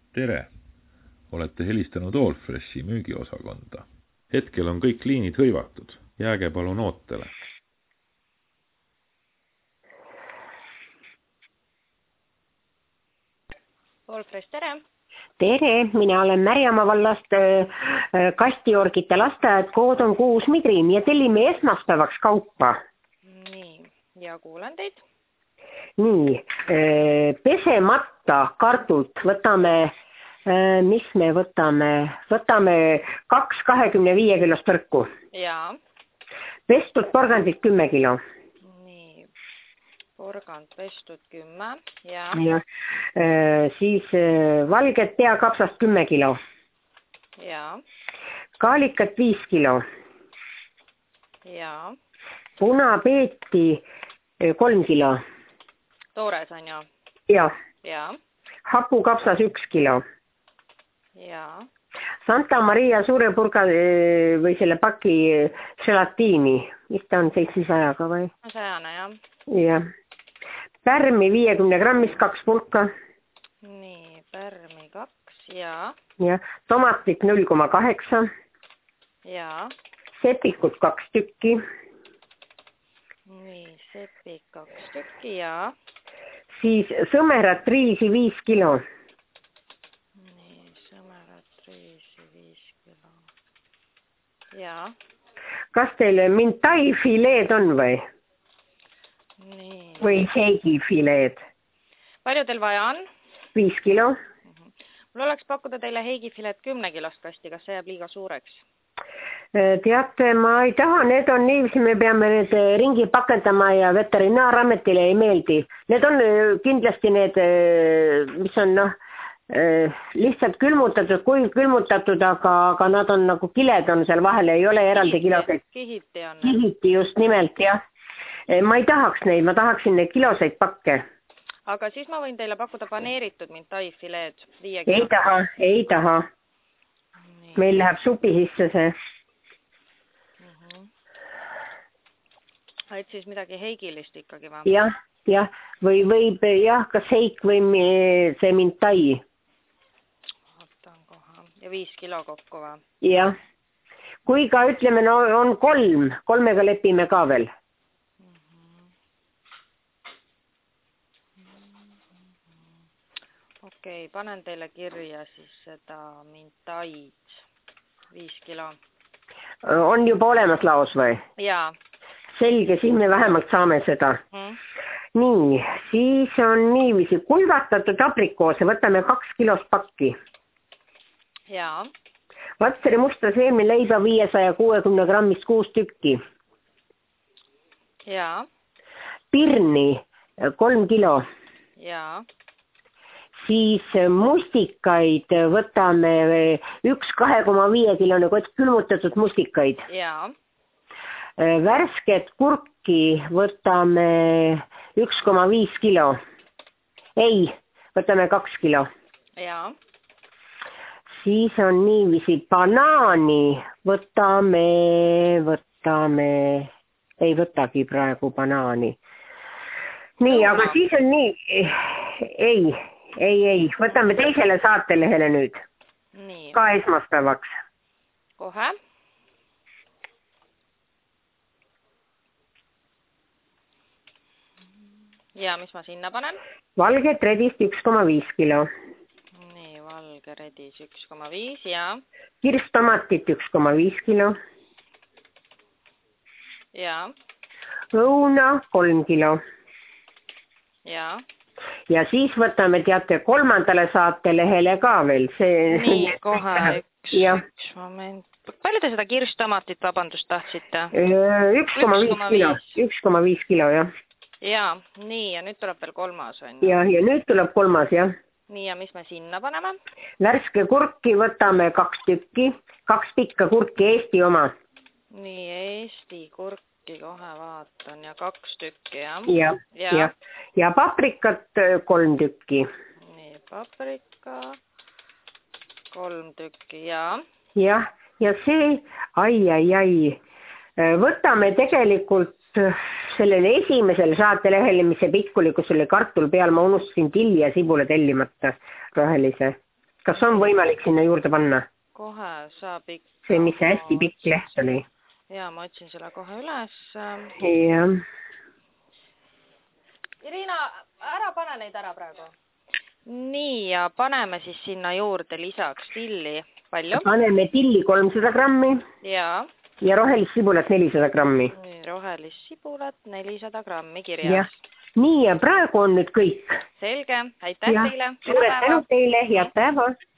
Tere! Olete helistanud Allfreshi müügiosakonda. Hetkel on kõik liinid hõivatud. Jääge palun ootele. Allfresh, tere! Tere, mina olen Märjamaa vallast Kastiorgite lasteaed, kood on 6 Midrim ja tellime esmaspäevaks kaupa. Nii, ja kuulen teid. Nii, pesematta kartult võtame, mis me võtame? Võtame 2 25 kilost tõrku. Jaa. Pestud porgandit 10 kilo. Nii, porgand pestud 10, jaa. Ja, siis valget peakapsast 10 kilo. Jaa. Kaalikat 5 kilo. Jaa. Punapeeti 3 kilo. Toores on ju? Jah. Jaa. Hapukapsas 1 kilo. Jaa. Santa Maria suure purga või selle paki gelatiini. Mis ta on 700 või? 100, jah. Jah. Pärmi 50 grammist 2 pulka. Nii, pärmi 2, jaa. Ja. Tomatit 0,8. Jaa. Sepikut 2 tükki. Nii, sepik 2 tükki, jaa. Siis sõmerat riisi 5 kilo. Nii, sõmerat riisi 5 kilo. Jaa. Kas teil mintai fileed on või? Nii. Või heigi fileed? Palju teil vaja on? 5 kilo. Mul oleks pakkuda teile heigifilet 10 kilost kasti, kas see jääb liiga suureks? Teate, ma ei taha, need on niiviisi, me peame need ringi pakendama ja veterinaarametile ei meeldi. Need on kindlasti need, mis on lihtsalt külmutatud, kui külmutatud, aga nad on nagu kiled on seal vahel, ei ole eraldi kiloseid. Kihiti on. Kihiti just nimelt, jah. Ma ei tahaks neid, ma tahaksin neid kiloseid pakke. Aga siis ma võin teile pakkuda paneeritud mintai fileed 5 kilo. Ei taha. Nii. Meil läheb supi sisse see. Et siis midagi heigilist ikkagi või? Jah. Või võib, jah, kas heik või see mintai. Vaatan kohe. Ja 5 kilo kokku või? Jah. Kui ka ütleme, no on 3. 3-ga lepime ka veel. Okei, panen teile kirja siis seda mintaid 5 kilo. On juba olemas laos või? Jaa. Selge, siis me vähemalt saame seda. Nii, siis on niiviisi kuivatatud aprikoose, võtame 2 kilost pakki. Jaa. Vatseri musta seemi leiba 560 grammist 6 tükki. Jaa. Pirni 3 kilo. Jaa. Siis mustikaid võtame 1 2,5 kilone kott külmutatud mustikaid. Jaa. Värsket kurki võtame 1,5 kilo. Ei, võtame 2 kilo. Jaa. Siis on niiviisi banaani võtame, ei võtagi praegu banaani. Nii, aga siis on nii, ei, võtame teisele saatelehele nüüd. Nii. Ka esmaspäevaks. Kohe. Ja mis ma sinna panen? Valget redist 1,5 kilo. Nii, valge redis 1,5 ja... Kirstomatit 1,5 kilo. Ja. Õuna 3 kilo. Ja. Ja siis võtame, teate, 3. saatelehele ka veel. Nii, kohe üks moment. Palju te seda kirstomatit, vabandust, tahtsite? 1,5 kilo, jah. Jaa, nii, ja nüüd tuleb veel 3, on? Ja nüüd tuleb 3, jah. Nii, ja mis me sinna paneme? Värske kurki võtame 2 tükki, 2 pikka kurki, Eesti oma. Nii, Eesti kurki kohe vaatan ja 2 tükki, jah? Ja paprikat 3 tükki. Nii, paprika 3 tükki, jah? Jah, ja see, ai. Võtame tegelikult sellele esimesele saatelehele, mis see pikkuli, kus oli kartul peal, ma unustasin tilli ja sibula tellimata rohelise. Kas on võimalik sinna juurde panna? Kohe saab ikka. See, mis see hästi pikk leht oli. Ja, ma otsin selle kohe üles. Jah. Irina, ära pane neid ära praegu. Nii, ja paneme siis sinna juurde lisaks tilli. Palju? Paneme tilli 300 grammi. Ja rohelist sibulat 400 grammi. Rohelist sibulat 400 grammi kirjas. Ja. Nii, ja praegu on nüüd kõik. Selge, aitäh teile. Suure tänu teile, head päeva.